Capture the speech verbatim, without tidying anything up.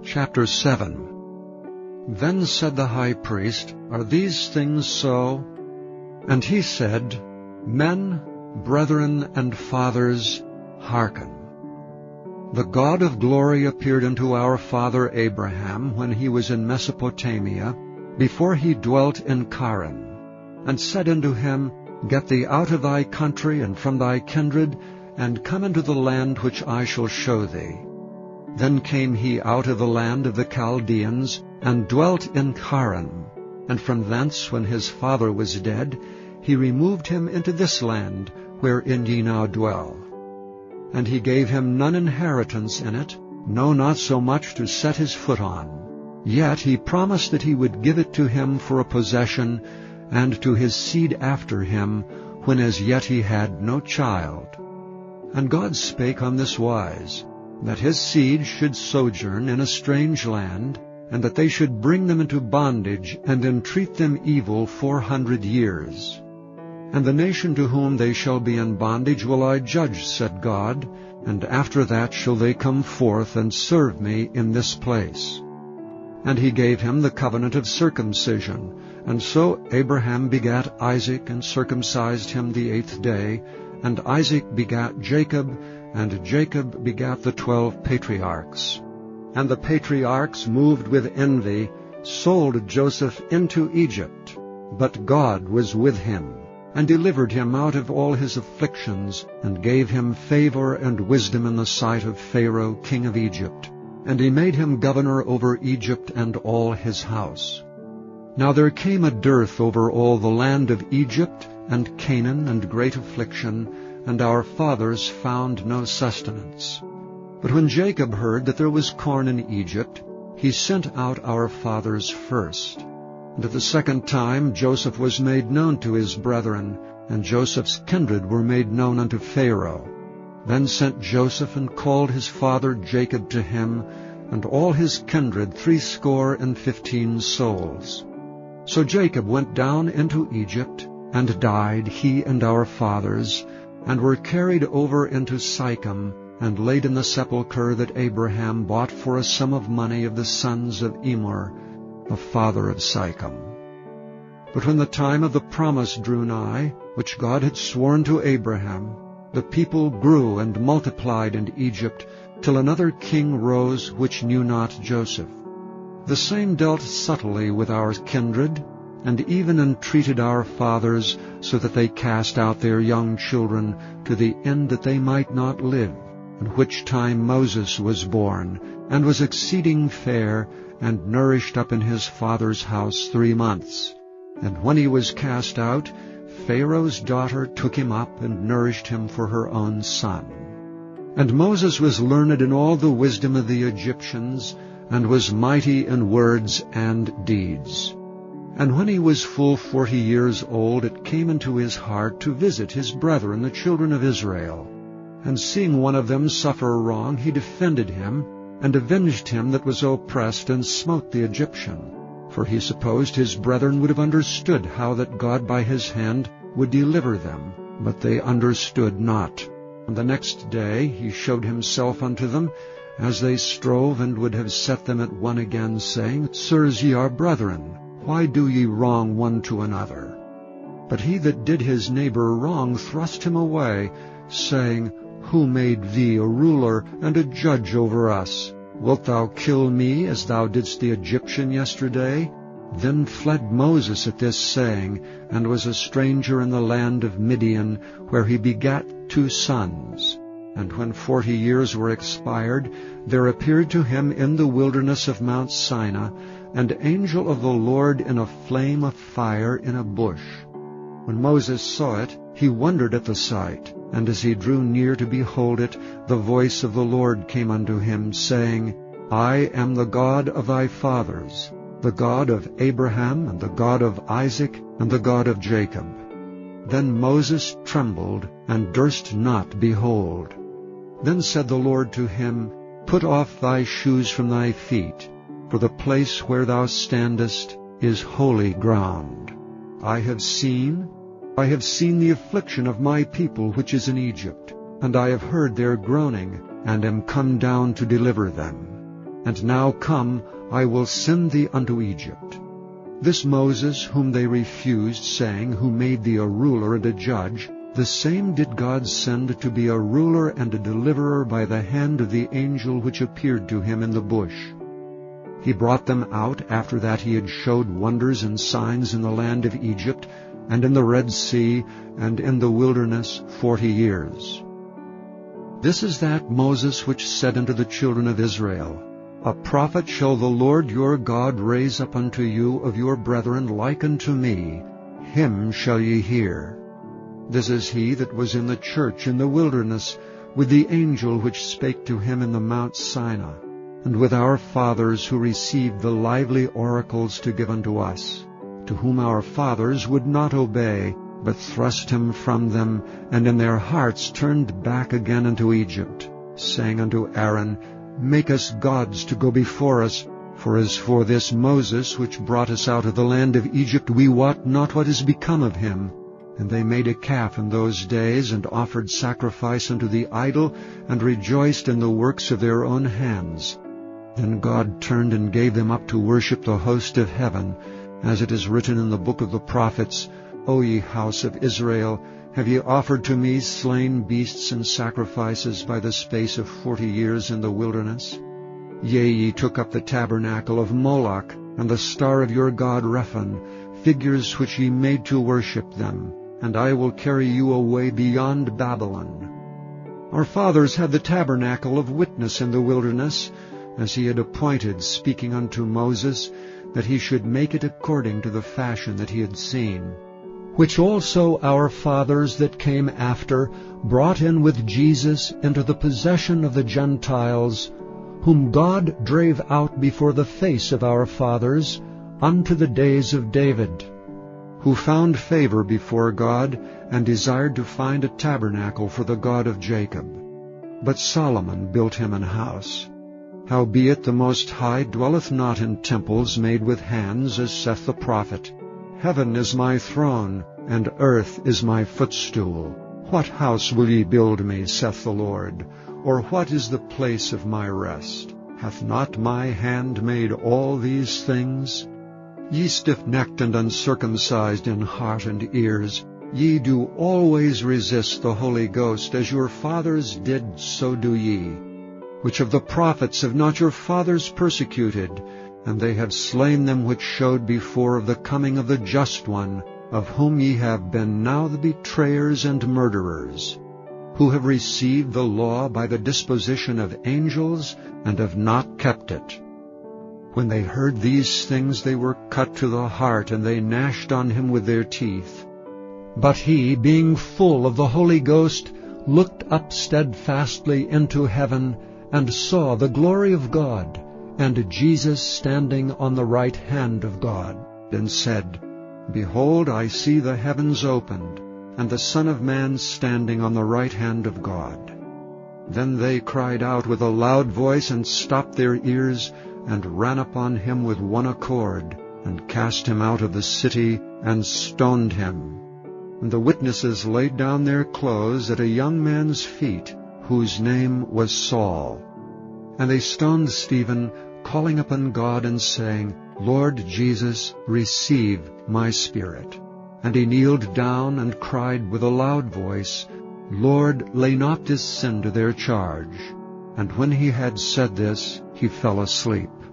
Chapter seven. Then said the high priest, Are these things so? And he said, Men, brethren, and fathers, hearken. The God of glory appeared unto our father Abraham when he was in Mesopotamia, before he dwelt in Charan, and said unto him, Get thee out of thy country and from thy kindred, and come into the land which I shall show thee. Then came he out of the land of the Chaldeans, and dwelt in Charan. And from thence, when his father was dead, he removed him into this land, wherein ye now dwell. And he gave him none inheritance in it, no, not so much to set his foot on. Yet he promised that he would give it to him for a possession, and to his seed after him, when as yet he had no child. And God spake on this wise, that his seed should sojourn in a strange land, and that they should bring them into bondage, and entreat them evil four hundred years. And the nation to whom they shall be in bondage will I judge, said God, and after that shall they come forth and serve me in this place. And he gave him the covenant of circumcision. And so Abraham begat Isaac, and circumcised him the eighth day. And Isaac begat Jacob, and Jacob begat the twelve patriarchs. And the patriarchs, moved with envy, sold Joseph into Egypt. But God was with him, and delivered him out of all his afflictions, and gave him favor and wisdom in the sight of Pharaoh king of Egypt. And he made him governor over Egypt and all his house. Now there came a dearth over all the land of Egypt and Canaan, and great affliction, and our fathers found no sustenance. But when Jacob heard that there was corn in Egypt, he sent out our fathers first. And at the second time Joseph was made known to his brethren, and Joseph's kindred were made known unto Pharaoh. Then sent Joseph and called his father Jacob to him, and all his kindred threescore and fifteen souls. So Jacob went down into Egypt, and died, he and our fathers, and were carried over into Sychem, and laid in the sepulchre that Abraham bought for a sum of money of the sons of Emor, the father of Sychem. But when the time of the promise drew nigh, which God had sworn to Abraham, the people grew and multiplied in Egypt, till another king rose which knew not Joseph. The same dealt subtly with our kindred, and even entreated our fathers, so that they cast out their young children, to the end that they might not live, in which time Moses was born, and was exceeding fair, and nourished up in his father's house three months. And when he was cast out, Pharaoh's daughter took him up, and nourished him for her own son. And Moses was learned in all the wisdom of the Egyptians, and was mighty in words and deeds. And when he was full forty years old, it came into his heart to visit his brethren, the children of Israel. And seeing one of them suffer wrong, he defended him, and avenged him that was oppressed, and smote the Egyptian. For he supposed his brethren would have understood how that God by his hand would deliver them, but they understood not. And the next day he showed himself unto them, as they strove, and would have set them at one again, saying, Sirs, ye are brethren, why do ye wrong one to another? But he that did his neighbor wrong thrust him away, saying, Who made thee a ruler and a judge over us? Wilt thou kill me, as thou didst the Egyptian yesterday? Then fled Moses at this saying, and was a stranger in the land of Midian, where he begat two sons. And when forty years were expired, there appeared to him in the wilderness of Mount Sinai an angel of the Lord in a flame of fire in a bush. When Moses saw it, he wondered at the sight, and as he drew near to behold it, the voice of the Lord came unto him, saying, I am the God of thy fathers, the God of Abraham, and the God of Isaac, and the God of Jacob. Then Moses trembled, and durst not behold. Then said the Lord to him, Put off thy shoes from thy feet, for the place where thou standest is holy ground. I have seen, I have seen the affliction of my people which is in Egypt, and I have heard their groaning, and am come down to deliver them. And now come, I will send thee unto Egypt. This Moses whom they refused, saying, Who made thee a ruler and a judge, the same did God send to be a ruler and a deliverer by the hand of the angel which appeared to him in the bush. He brought them out after that he had showed wonders and signs in the land of Egypt, and in the Red Sea, and in the wilderness forty years. This is that Moses which said unto the children of Israel, A prophet shall the Lord your God raise up unto you of your brethren like unto me, him shall ye hear. This is he that was in the church in the wilderness, with the angel which spake to him in the Mount Sinai, and with our fathers who received the lively oracles to give unto us, to whom our fathers would not obey, but thrust him from them, and in their hearts turned back again into Egypt, saying unto Aaron, Make us gods to go before us, for as for this Moses which brought us out of the land of Egypt, we wot not what is become of him. And they made a calf in those days, and offered sacrifice unto the idol, and rejoiced in the works of their own hands. Then God turned and gave them up to worship the host of heaven, as it is written in the book of the prophets, O ye house of Israel, have ye offered to me slain beasts and sacrifices by the space of forty years in the wilderness? Yea, ye took up the tabernacle of Moloch, and the star of your god Rephan, figures which ye made to worship them, and I will carry you away beyond Babylon. Our fathers had the tabernacle of witness in the wilderness, as he had appointed, speaking unto Moses, that he should make it according to the fashion that he had seen, which also our fathers that came after brought in with Jesus into the possession of the Gentiles, whom God drave out before the face of our fathers unto the days of David, who found favor before God, and desired to find a tabernacle for the God of Jacob. But Solomon built him an house. Howbeit the Most High dwelleth not in temples made with hands, as saith the prophet, Heaven is my throne, and earth is my footstool. What house will ye build me, saith the Lord? Or what is the place of my rest? Hath not my hand made all these things? Ye stiff-necked and uncircumcised in heart and ears, ye do always resist the Holy Ghost, as your fathers did, so do ye. Which of the prophets have not your fathers persecuted? And they have slain them which showed before of the coming of the Just One, of whom ye have been now the betrayers and murderers, who have received the law by the disposition of angels, and have not kept it. When they heard these things, they were cut to the heart, and they gnashed on him with their teeth. But he, being full of the Holy Ghost, looked up steadfastly into heaven, and saw the glory of God, and Jesus standing on the right hand of God, and said, Behold, I see the heavens opened, and the Son of Man standing on the right hand of God. Then they cried out with a loud voice, and stopped their ears, and ran upon him with one accord, and cast him out of the city, and stoned him. And the witnesses laid down their clothes at a young man's feet, whose name was Saul. And they stoned Stephen, calling upon God, and saying, Lord Jesus, receive my spirit. And he kneeled down, and cried with a loud voice, Lord, lay not this sin to their charge. And when he had said this, he fell asleep.